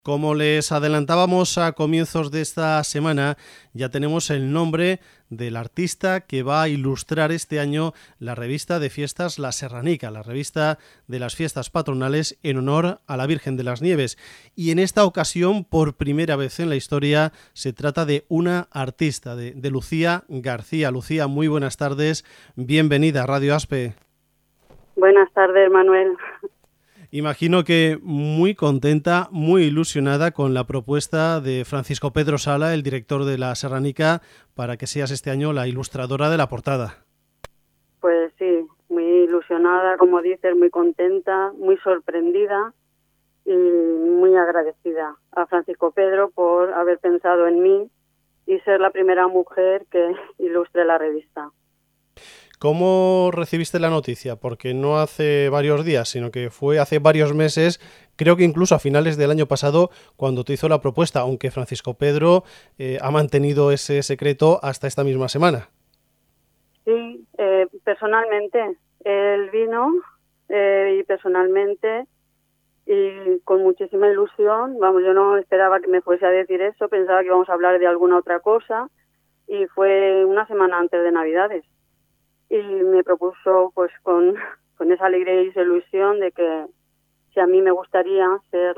Como les adelantábamos a comienzos de esta semana, ya tenemos el nombre del artista que va a ilustrar este año la revista de fiestas La Serranica, la revista de las fiestas patronales en honor a la Virgen de las Nieves. Y en esta ocasión, por primera vez en la historia, se trata de una artista, de Lucía García. Lucía, muy buenas tardes, bienvenida a Radio Aspe. Buenas tardes, Manuel. Imagino que muy contenta, muy ilusionada con la propuesta de Francisco Pedro Sala, el director de La Serranica, para que seas este año la ilustradora de la portada. Pues sí, muy ilusionada, como dices, muy contenta, muy sorprendida y muy agradecida a Francisco Pedro por haber pensado en mí y ser la primera mujer que ilustre la revista. ¿Cómo recibiste la noticia? Porque no hace varios días, sino que fue hace varios meses, creo que incluso a finales del año pasado, cuando te hizo la propuesta, aunque Francisco Pedro ha mantenido ese secreto hasta esta misma semana. Sí, personalmente, él vino y personalmente y con muchísima ilusión, vamos, yo no esperaba que me fuese a decir eso, pensaba que íbamos a hablar de alguna otra cosa y fue una semana antes de Navidades. Y me propuso pues con esa alegría y esa ilusión de que si a mí me gustaría ser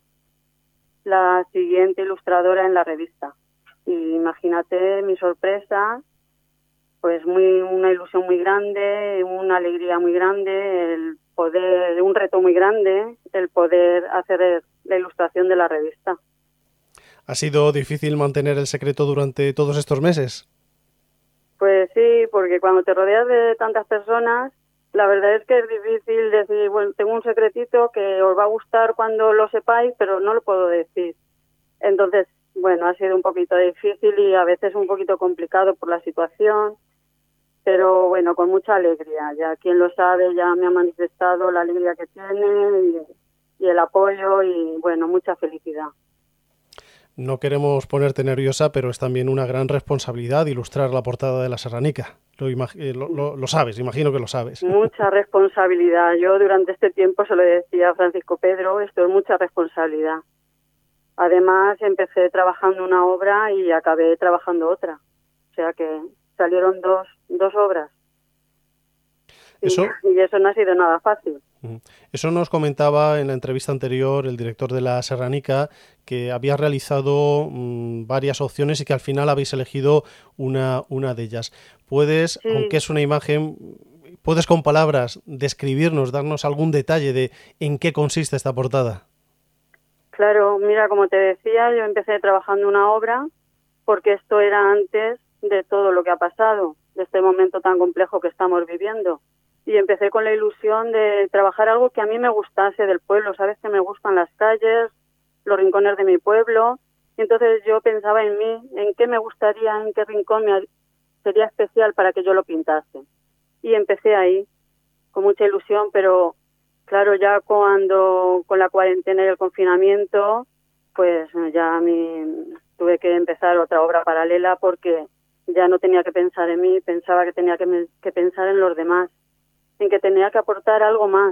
la siguiente ilustradora en la revista. Y imagínate mi sorpresa, pues una ilusión muy grande, una alegría muy grande, un reto muy grande, el poder hacer la ilustración de la revista. ¿Ha sido difícil mantener el secreto durante todos estos meses? Pues sí, porque cuando te rodeas de tantas personas, la verdad es que es difícil decir, bueno, tengo un secretito que os va a gustar cuando lo sepáis, pero no lo puedo decir. Entonces, bueno, ha sido un poquito difícil y a veces un poquito complicado por la situación, pero bueno, con mucha alegría. Ya quien lo sabe ya me ha manifestado la alegría que tiene y el apoyo y, bueno, mucha felicidad. No queremos ponerte nerviosa, pero es también una gran responsabilidad ilustrar la portada de La Serranica. Lo sabes, imagino que lo sabes. Mucha responsabilidad. Yo durante este tiempo se lo decía a Francisco Pedro, esto es mucha responsabilidad. Además, empecé trabajando una obra y acabé trabajando otra. O sea que salieron dos obras. Y eso no ha sido nada fácil. Eso nos comentaba en la entrevista anterior el director de La Serranica, que había realizado varias opciones y que al final habéis elegido una de ellas. ¿Puedes, sí. aunque es una imagen, puedes con palabras describirnos, darnos algún detalle de en qué consiste esta portada? Claro, mira, como te decía, yo empecé trabajando una obra porque esto era antes de todo lo que ha pasado, de este momento tan complejo que estamos viviendo. Y empecé con la ilusión de trabajar algo que a mí me gustase del pueblo. Sabes que me gustan las calles, los rincones de mi pueblo. Y entonces yo pensaba en mí, en qué me gustaría, en qué rincón sería especial para que yo lo pintase. Y empecé ahí, con mucha ilusión, pero claro, ya cuando con la cuarentena y el confinamiento, pues ya tuve que empezar otra obra paralela porque ya no tenía que pensar en mí, pensaba que tenía que pensar en los demás, en que tenía que aportar algo más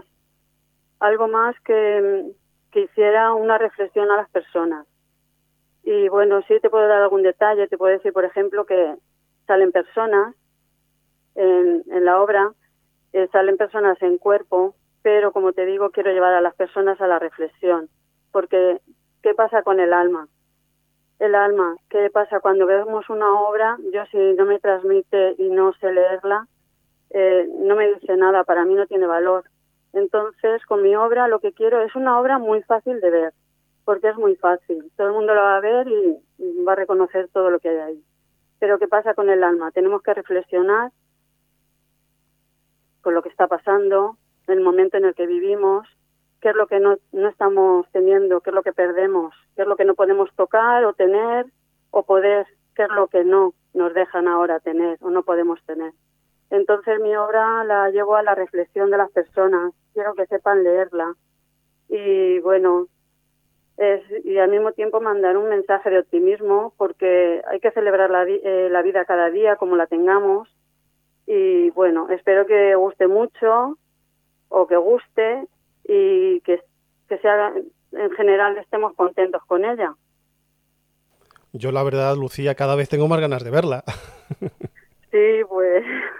que hiciera una reflexión a las personas. Y bueno, sí te puedo dar algún detalle, te puedo decir, por ejemplo, que salen personas en la obra, salen personas en cuerpo, pero como te digo, quiero llevar a las personas a la reflexión, porque ¿qué pasa con el alma? El alma, ¿qué pasa cuando vemos una obra? Yo si no me transmite y no sé leerla, no me dice nada, para mí no tiene valor. Entonces, con mi obra lo que quiero es una obra muy fácil de ver, porque es muy fácil. Todo el mundo la va a ver y va a reconocer todo lo que hay ahí. Pero ¿qué pasa con el alma? Tenemos que reflexionar con lo que está pasando, en el momento en el que vivimos, qué es lo que no estamos teniendo, qué es lo que perdemos, qué es lo que no podemos tocar o tener o poder, qué es lo que no nos dejan ahora tener o no podemos tener. Entonces mi obra la llevo a la reflexión de las personas, quiero que sepan leerla y bueno, y al mismo tiempo mandar un mensaje de optimismo porque hay que celebrar la vida cada día como la tengamos y bueno, espero que guste mucho o que guste y que sea en general estemos contentos con ella. Yo la verdad, Lucía, cada vez tengo más ganas de verla. Sí, pues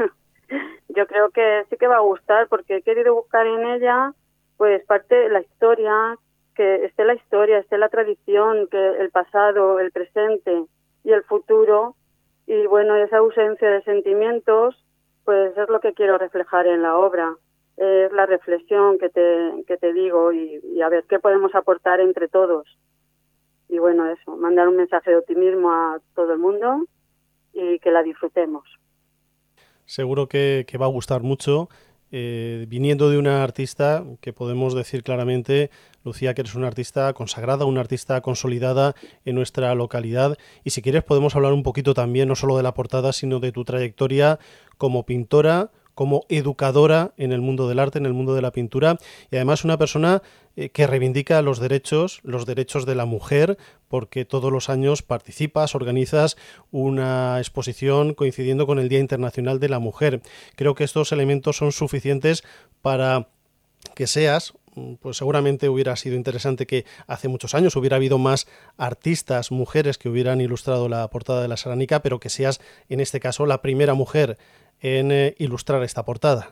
yo creo que sí que va a gustar, porque he querido buscar en ella pues parte de la historia, que esté la historia, esté la tradición, que el pasado, el presente y el futuro, y bueno, esa ausencia de sentimientos, pues es lo que quiero reflejar en la obra. Es la reflexión que te digo y a ver qué podemos aportar entre todos. Y bueno, eso, mandar un mensaje de optimismo a todo el mundo y que la disfrutemos. Seguro que va a gustar mucho, viniendo de una artista que podemos decir claramente, Lucía, que eres una artista consagrada, una artista consolidada en nuestra localidad. Y si quieres podemos hablar un poquito también, no solo de la portada, sino de tu trayectoria como pintora, como educadora en el mundo del arte, en el mundo de la pintura, y además una persona que reivindica los derechos de la mujer, porque todos los años participas, organizas una exposición coincidiendo con el Día Internacional de la Mujer. Creo que estos elementos son suficientes para que seas, pues seguramente hubiera sido interesante que hace muchos años hubiera habido más artistas, mujeres que hubieran ilustrado la portada de la Serranica, pero que seas en este caso la primera mujer en ilustrar esta portada.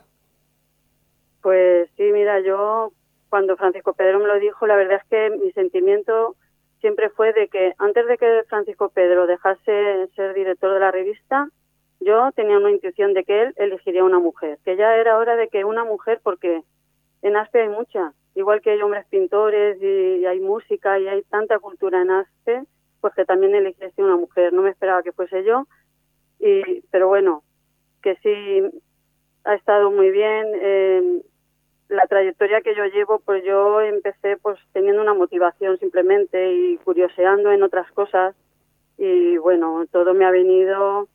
Pues sí, mira, yo cuando Francisco Pedro me lo dijo, la verdad es que mi sentimiento siempre fue de que antes de que Francisco Pedro dejase ser director de la revista, yo tenía una intuición de que él elegiría una mujer, que ya era hora de que una mujer, porque en Aspe hay mucha, igual que hay hombres pintores y hay música y hay tanta cultura en Aspe, pues que también eligiese una mujer. No me esperaba que fuese yo, pero bueno, que sí ha estado muy bien. La trayectoria que yo llevo, pues yo empecé pues teniendo una motivación simplemente y curioseando en otras cosas, y bueno, todo me ha venido,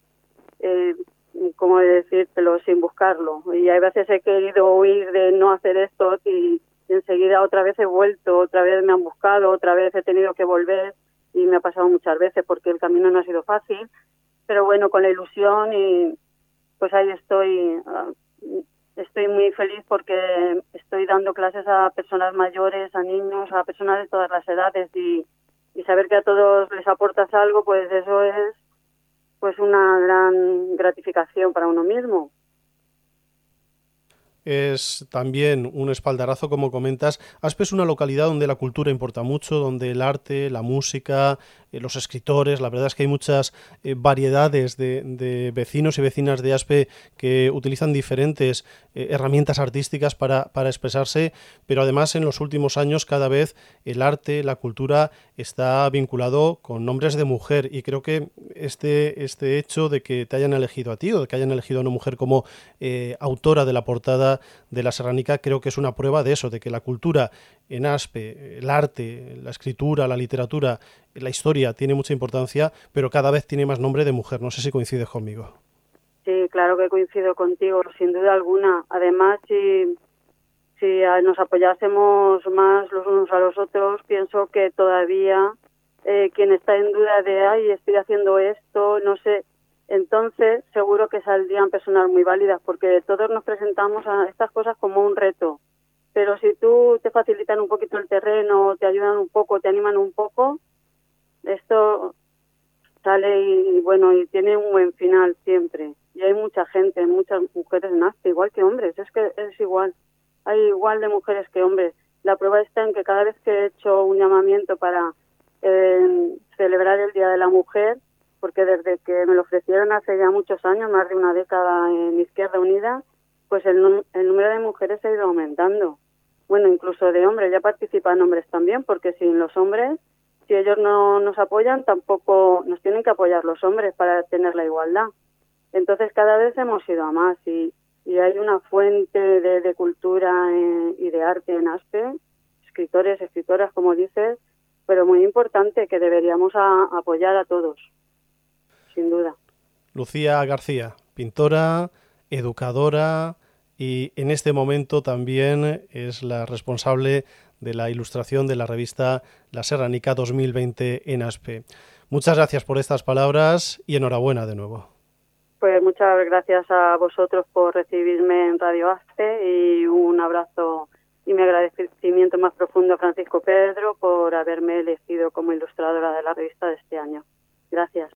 como decírtelo, sin buscarlo, y hay veces he querido huir de no hacer esto y enseguida otra vez he vuelto, otra vez me han buscado, otra vez he tenido que volver, y me ha pasado muchas veces porque el camino no ha sido fácil, pero bueno, con la ilusión, y pues ahí estoy. Estoy muy feliz porque estoy dando clases a personas mayores, a niños, a personas de todas las edades, y saber que a todos les aportas algo, pues eso es pues una gran gratificación para uno mismo. Es también un espaldarazo, como comentas. Aspe es una localidad donde la cultura importa mucho, donde el arte, la música, los escritores, la verdad es que hay muchas variedades de vecinos y vecinas de Aspe que utilizan diferentes herramientas artísticas para expresarse, pero además en los últimos años cada vez el arte, la cultura está vinculado con nombres de mujer, y creo que este hecho de que te hayan elegido a ti o de que hayan elegido a una mujer como autora de la portada de la Serranica, creo que es una prueba de eso, de que la cultura en Aspe, el arte, la escritura, la literatura, la historia tiene mucha importancia, pero cada vez tiene más nombre de mujer. No sé si coincides conmigo. Sí, claro que coincido contigo, sin duda alguna. Además, si nos apoyásemos más los unos a los otros, pienso que todavía quien está en duda de, ay, estoy haciendo esto, no sé, entonces seguro que saldrían personas muy válidas, porque todos nos presentamos a estas cosas como un reto. Pero si tú te facilitan un poquito el terreno, te ayudan un poco, te animan un poco, esto sale y bueno, y tiene un buen final siempre. Y hay mucha gente, muchas mujeres en Aspe, igual que hombres, es que es igual. Hay igual de mujeres que hombres. La prueba está en que cada vez que he hecho un llamamiento para celebrar el Día de la Mujer, porque desde que me lo ofrecieron hace ya muchos años, más de una década en Izquierda Unida, pues el número de mujeres ha ido aumentando. Bueno, incluso de hombres, ya participan hombres también, porque sin los hombres, si ellos no nos apoyan, tampoco nos tienen que apoyar los hombres para tener la igualdad. Entonces cada vez hemos ido a más, y hay una fuente de cultura y de arte en Aspe, escritores, escritoras, como dices, pero muy importante, que deberíamos apoyar a todos, sin duda. Lucía García, pintora, educadora, y en este momento también es la responsable de la ilustración de la revista La Serranica 2020 en Aspe. Muchas gracias por estas palabras y enhorabuena de nuevo. Pues muchas gracias a vosotros por recibirme en Radio Aspe, y un abrazo y mi agradecimiento más profundo a Francisco Pedro por haberme elegido como ilustradora de la revista de este año. Gracias.